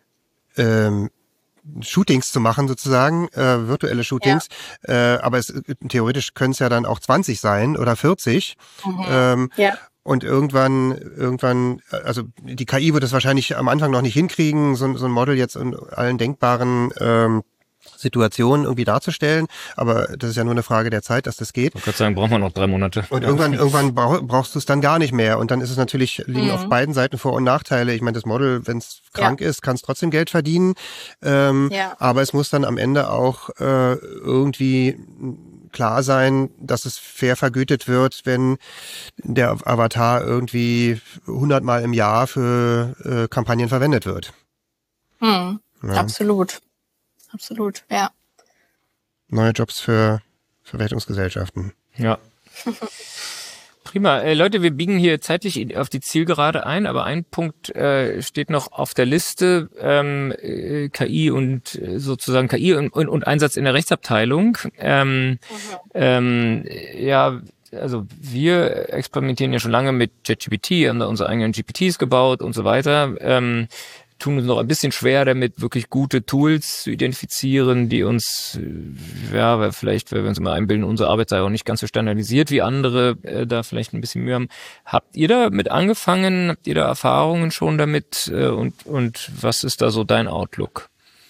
Shootings zu machen, sozusagen, virtuelle Shootings, aber theoretisch können es ja dann auch 20 sein oder 40. Und irgendwann, also die KI wird es wahrscheinlich am Anfang noch nicht hinkriegen, so ein Model jetzt in allen denkbaren Situation irgendwie darzustellen, aber das ist ja nur eine Frage der Zeit, dass das geht. Ich würde sagen, brauchen wir noch 3 Monate. Und irgendwann brauchst du es dann gar nicht mehr. Und dann ist es natürlich, liegen auf beiden Seiten Vor- und Nachteile. Ich meine, das Model, wenn es krank ist, kann es trotzdem Geld verdienen. Aber es muss dann am Ende auch irgendwie klar sein, dass es fair vergütet wird, wenn der Avatar irgendwie 100 Mal im Jahr für Kampagnen verwendet wird. Ja. Absolut, ja. Neue Jobs für Verwertungsgesellschaften. Ja. Prima. Leute, wir biegen hier zeitlich auf die Zielgerade ein, aber ein Punkt steht noch auf der Liste, KI und sozusagen KI und Einsatz in der Rechtsabteilung. Ja, also wir experimentieren ja schon lange mit ChatGPT, haben da unsere eigenen GPTs gebaut und so weiter. Tun uns noch ein bisschen schwer damit, wirklich gute Tools zu identifizieren, die uns, ja, vielleicht, weil wir uns immer einbilden, unsere Arbeit sei auch nicht ganz so standardisiert wie andere, da vielleicht ein bisschen Mühe haben. Habt ihr da mit angefangen? Habt ihr da Erfahrungen schon damit? Und was ist da so dein Outlook?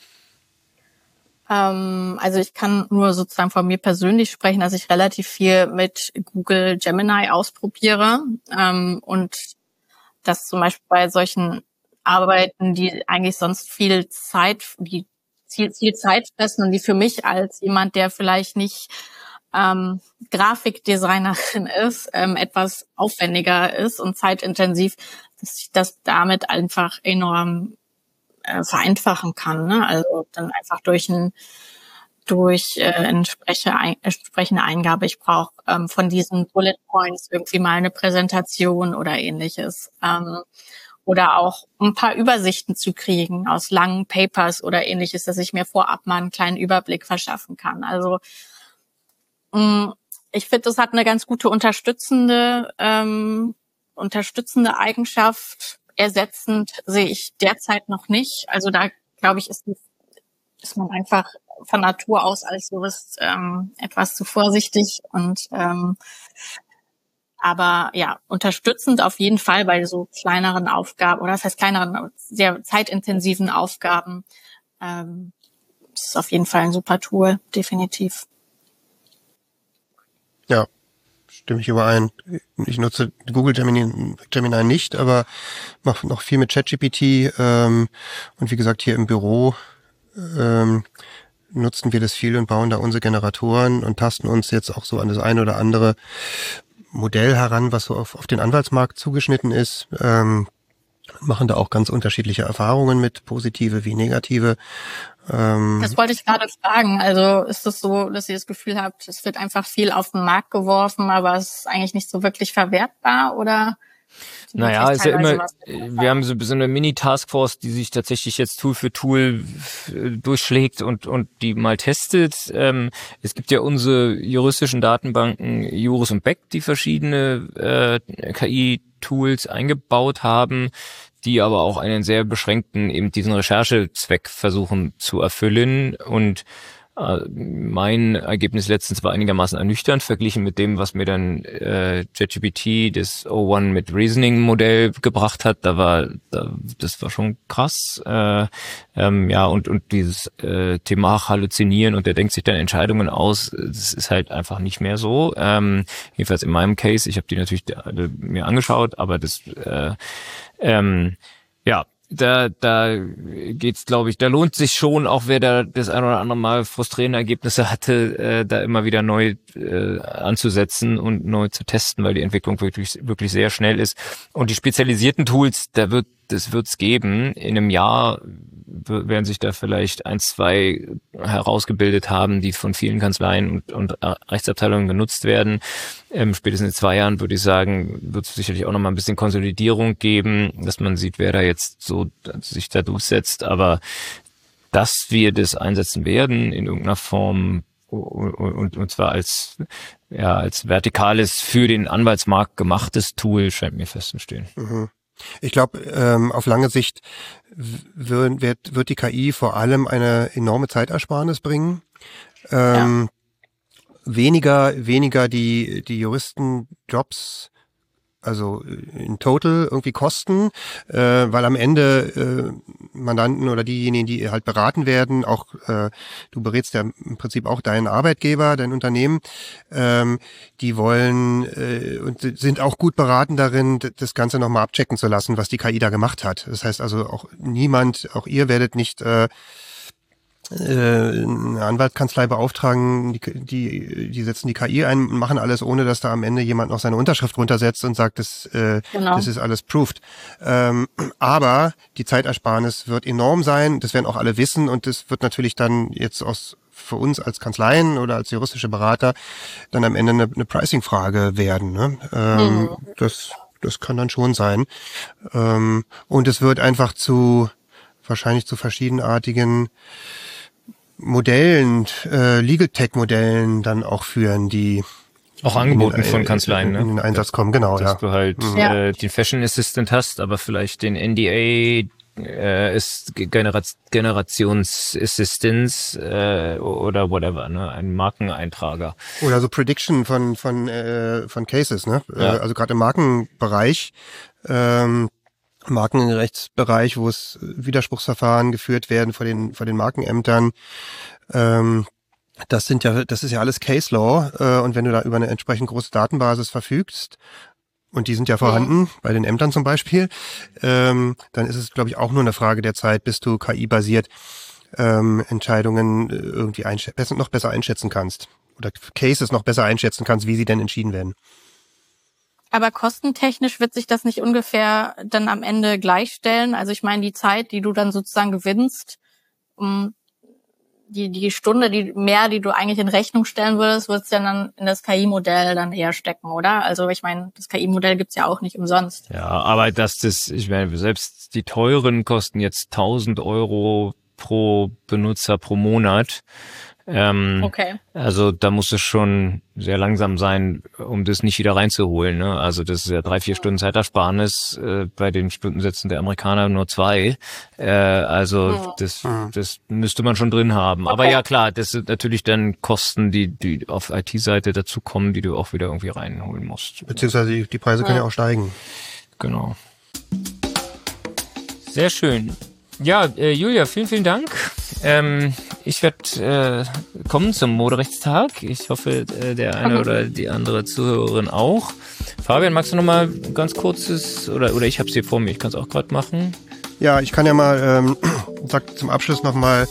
Also ich kann nur sozusagen von mir persönlich sprechen, dass ich relativ viel mit Google Gemini ausprobiere und das zum Beispiel bei solchen Arbeiten, die eigentlich sonst viel Zeit fressen und die für mich als jemand, der vielleicht nicht Grafikdesignerin ist, etwas aufwendiger ist und zeitintensiv, dass ich das damit einfach enorm vereinfachen kann. Ne? Also dann einfach durch entsprechende Eingabe. Ich brauche von diesen Bullet Points irgendwie mal eine Präsentation oder ähnliches. Oder auch ein paar Übersichten zu kriegen aus langen Papers oder ähnliches, dass ich mir vorab mal einen kleinen Überblick verschaffen kann. Also ich finde, das hat eine ganz gute unterstützende Eigenschaft. Ersetzend sehe ich derzeit noch nicht. Also da, glaube ich, ist man einfach von Natur aus als Jurist etwas zu vorsichtig und aber ja, unterstützend auf jeden Fall bei so kleineren Aufgaben, oder das heißt kleineren, sehr zeitintensiven Aufgaben. Das ist auf jeden Fall ein super Tool, definitiv. Ja, stimme ich überein. Ich nutze Google Gemini nicht, aber mache noch viel mit ChatGPT. Und wie gesagt, hier im Büro nutzen wir das viel und bauen da unsere Generatoren und tasten uns jetzt auch so an das eine oder andere Modell heran, was so auf den Anwaltsmarkt zugeschnitten ist, machen da auch ganz unterschiedliche Erfahrungen mit, positive wie negative. Das wollte ich gerade fragen. Also ist es so, dass ihr das Gefühl habt, es wird einfach viel auf den Markt geworfen, aber es ist eigentlich nicht so wirklich verwertbar, oder? Naja, ist ja immer, wir haben so eine Mini-Taskforce, die sich tatsächlich jetzt Tool für Tool durchschlägt und die mal testet. Es gibt ja unsere juristischen Datenbanken Juris und Beck, die verschiedene KI-Tools eingebaut haben, die aber auch einen sehr beschränkten, eben diesen Recherchezweck versuchen zu erfüllen. Und mein Ergebnis letztens war einigermaßen ernüchternd, verglichen mit dem, was mir dann ChatGPT, das O1 mit Reasoning-Modell gebracht hat. Das war schon krass. Ja, und dieses Thema Halluzinieren und der denkt sich dann Entscheidungen aus, das ist halt einfach nicht mehr so. Jedenfalls in meinem Case, ich habe die natürlich alle mir angeschaut, aber das ja, da geht's, glaube ich, da lohnt sich schon, auch wer da das ein oder andere Mal frustrierende Ergebnisse hatte, da immer wieder neu anzusetzen und neu zu testen, weil die Entwicklung wirklich sehr schnell ist. Und die spezialisierten Tools, das wird's geben. In einem Jahr werden sich da vielleicht 1, 2 herausgebildet haben, die von vielen Kanzleien und Rechtsabteilungen genutzt werden. Spätestens in 2 Jahren, würde ich sagen, wird es sicherlich auch noch mal ein bisschen Konsolidierung geben, dass man sieht, wer da jetzt so sich da durchsetzt. Aber dass wir das einsetzen werden in irgendeiner Form und zwar als vertikales, für den Anwaltsmarkt gemachtes Tool, scheint mir festzustehen. Mhm. Ich glaube, auf lange Sicht wird die KI vor allem eine enorme Zeitersparnis bringen. Weniger die Juristenjobs also in total irgendwie kosten, weil am Ende Mandanten oder diejenigen, die halt beraten werden, auch du berätst ja im Prinzip auch deinen Arbeitgeber, dein Unternehmen, die wollen und sind auch gut beraten darin, das Ganze nochmal abchecken zu lassen, was die KI da gemacht hat. Das heißt also auch niemand, auch ihr werdet nicht eine Anwaltskanzlei beauftragen, die setzen die KI ein und machen alles, ohne dass da am Ende jemand noch seine Unterschrift runtersetzt und sagt, das ist alles proved. Aber die Zeitersparnis wird enorm sein, das werden auch alle wissen und das wird natürlich dann jetzt für uns als Kanzleien oder als juristische Berater dann am Ende eine Pricing-Frage werden. Ne? Das kann dann schon sein. Und es wird einfach wahrscheinlich zu verschiedenartigen Modellen, Legal Tech Modellen dann auch führen, die auch angeboten von Kanzleien, ne? In den Einsatz kommen, genau, dass du halt den Fashion Assistant hast, aber vielleicht den NDA ist Generationsassistance oder whatever, ne? Ein Markeneintrager. Oder so Prediction von Cases, ne? Ja. Also gerade im Markenbereich, Markenrechtsbereich, wo es Widerspruchsverfahren geführt werden vor den Markenämtern. Das ist ja alles Case Law. Und wenn du da über eine entsprechend große Datenbasis verfügst, und die sind ja vorhanden, bei den Ämtern zum Beispiel, dann ist es, glaube ich, auch nur eine Frage der Zeit, bis du KI-basiert Entscheidungen irgendwie noch besser einschätzen kannst. Oder Cases noch besser einschätzen kannst, wie sie denn entschieden werden. Aber kostentechnisch wird sich das nicht ungefähr dann am Ende gleichstellen? Also ich meine, die Zeit, die du dann sozusagen gewinnst, die Stunde, die du eigentlich in Rechnung stellen würdest, wird es ja dann in das KI-Modell dann eher stecken, oder? Also ich meine, das KI-Modell gibt's ja auch nicht umsonst. Ja, aber ich meine, selbst die teuren kosten jetzt 1.000 € pro Benutzer pro Monat. Okay. Also da muss es schon sehr langsam sein, um das nicht wieder reinzuholen. Ne? Also das ist ja 3-4 Stunden Zeitersparnis, bei den Stundensätzen der Amerikaner nur 2. Das müsste man schon drin haben. Okay. Aber ja klar, das sind natürlich dann Kosten, die auf IT-Seite dazukommen, die du auch wieder irgendwie reinholen musst. Beziehungsweise die Preise können ja auch steigen. Genau. Sehr schön. Ja, Julia, vielen, vielen Dank. Ich werde kommen zum Moderechtstag. Ich hoffe, der eine oder die andere Zuhörerin auch. Fabian, magst du noch mal ganz kurzes, oder ich habe es hier vor mir, ich kann es auch gerade machen. Ja, ich kann ja mal zum Abschluss noch mal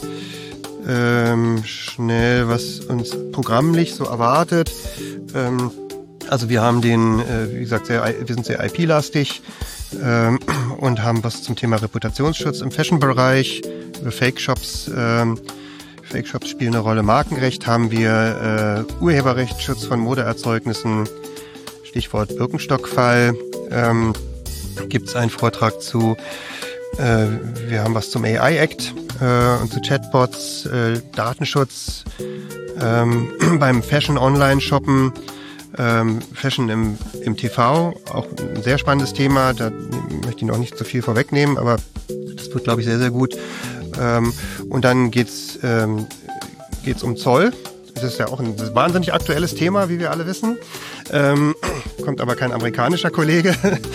schnell, was uns programmlich so erwartet. Also wir haben wie gesagt, wir sind sehr IP-lastig und haben was zum Thema Reputationsschutz im Fashion-Bereich, über Fake-Shops. Fake-Shops spielen eine Rolle. Markenrecht haben wir, Urheberrechtsschutz von Modeerzeugnissen, Stichwort Birkenstock-Fall. Gibt es einen Vortrag zu. Wir haben was zum AI-Act und zu Chatbots, Datenschutz beim Fashion-Online-Shoppen. Fashion im TV, auch ein sehr spannendes Thema, da möchte ich noch nicht so viel vorwegnehmen, aber das wird, glaube ich, sehr, sehr gut. Und dann geht's um Zoll. Das ist ja auch ein wahnsinnig aktuelles Thema, wie wir alle wissen. Kommt aber kein amerikanischer Kollege.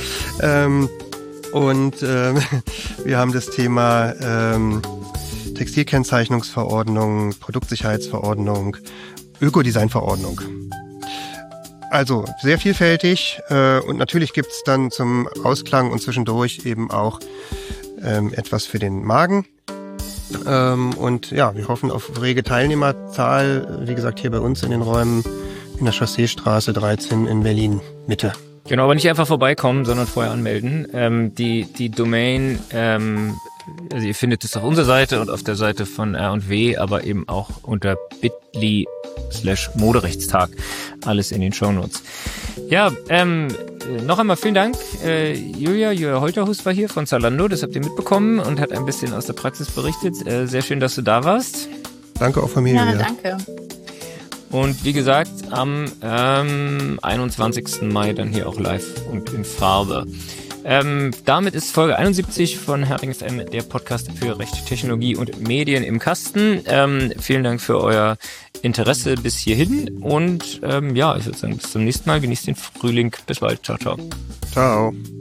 Wir haben das Thema Textilkennzeichnungsverordnung, Produktsicherheitsverordnung, Ökodesign-Verordnung. Also sehr vielfältig und natürlich gibt's dann zum Ausklang und zwischendurch eben auch etwas für den Magen. Und ja, wir hoffen auf rege Teilnehmerzahl, wie gesagt, hier bei uns in den Räumen in der Chausseestraße 13 in Berlin Mitte. Genau, aber nicht einfach vorbeikommen, sondern vorher anmelden. Die Domain, also ihr findet es auf unserer Seite und auf der Seite von R&W, aber eben auch unter bit.ly/Moderechtstag. Alles in den Shownotes. Ja, noch einmal vielen Dank. Julia Holterhus war hier von Zalando, das habt ihr mitbekommen und hat ein bisschen aus der Praxis berichtet. Sehr schön, dass du da warst. Danke auch von mir. Ja, danke. Und wie gesagt, am 21. Mai dann hier auch live und in Farbe. Damit ist Folge 71 von Hering FM, der Podcast für Recht, Technologie und Medien im Kasten. Vielen Dank für euer Interesse bis hierhin und ich würde sagen, bis zum nächsten Mal. Genießt den Frühling. Bis bald. Ciao, ciao. Ciao.